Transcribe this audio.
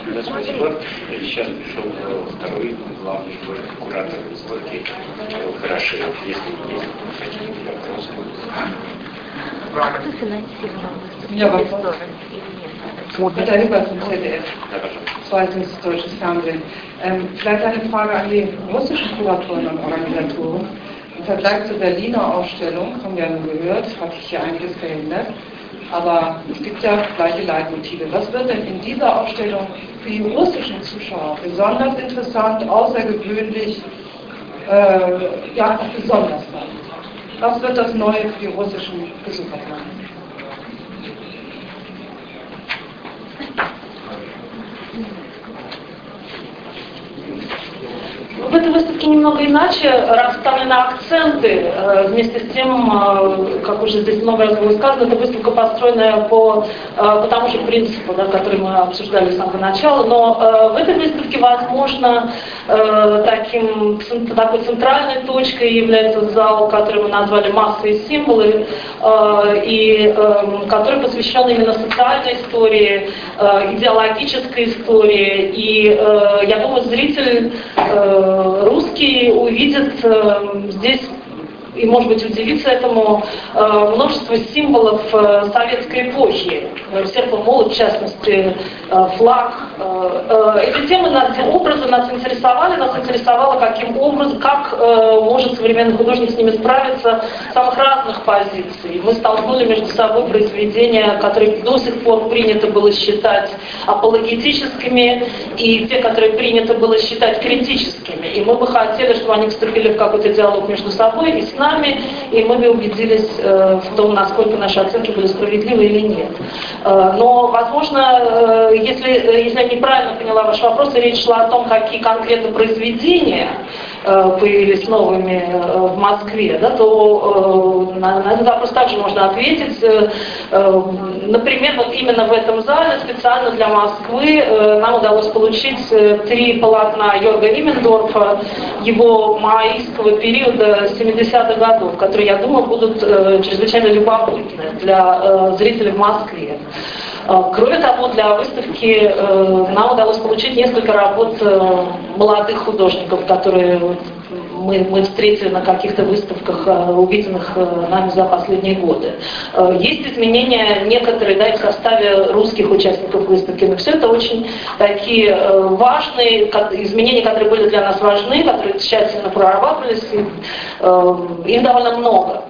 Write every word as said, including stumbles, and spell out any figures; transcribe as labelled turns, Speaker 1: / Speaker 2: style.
Speaker 1: Да, спасибо. Сейчас пришел второй главный куратор выставки Хорошилов. Если есть какие-то вопросы.
Speaker 2: Кто финансировал выставку?
Speaker 3: У меня вопрос. Katharina Rüber vom Z D F, zweites deutsches Fernsehen. Ähm, vielleicht eine Frage an die russischen Kuratoren und Organisatoren. Im Vergleich zur Berliner Ausstellung, haben wir ja nun gehört, hat sich hier einiges verändert, aber es gibt ja gleiche Leitmotive. Was wird denn in dieser Ausstellung für die russischen Zuschauer besonders interessant, außergewöhnlich, äh, ja auch besonders sein? Was wird das Neue für die russischen Besucher sein?
Speaker 4: В этой выставке немного иначе расставлены акценты. Вместе с тем, как уже здесь много раз было сказано, эта выставка построена по, по тому же принципу, да, который мы обсуждали с самого начала. Но в этой выставке, возможно, таким, такой центральной точкой является зал, который мы назвали «Массы и символы», и который посвящен именно социальной истории, идеологической истории. И я думаю, зритель русский увидит э, здесь, и может быть удивится этому, э, множество символов э, советской эпохи. Серп и молот, в частности, э, флаг. Э, э, эти темы, нас, образы нас интересовали, нас интересовало, каким образом, как э, может современный художник с ними справиться с самых разных позиций. Мы столкнули между собой произведения, которые до сих пор принято было считать апологетическими, и те, которые принято было считать критическими. И мы бы хотели, чтобы они вступили в какой-то диалог между собой и с нами, и мы бы убедились э, в том, насколько наши оценки были справедливы или нет. Э, но, возможно, э, если, если я неправильно поняла ваш вопрос, и речь шла о том, какие конкретно произведения э, появились новыми э, в Москве, да, то э, на, на этот вопрос также можно ответить. Э, э, например, вот именно в этом зале специально для Москвы э, нам удалось получить э, три полотна Йорга Иммендорфа, его маоистского периода семидесятых годов, которые, я думаю, будут э, чрезвычайно любопытны для э, зрителей в Москве. Э, кроме того, для выставки э, нам удалось получить несколько работ э, молодых художников, которые мы, мы встретили на каких-то выставках, э, увиденных э, нами за последние годы. Э, есть изменения некоторые, да, в составе русских участников выставки, но все это очень такие э, важные как, изменения, которые были для нас важны, которые тщательно прорабатывались, и, э, их довольно много.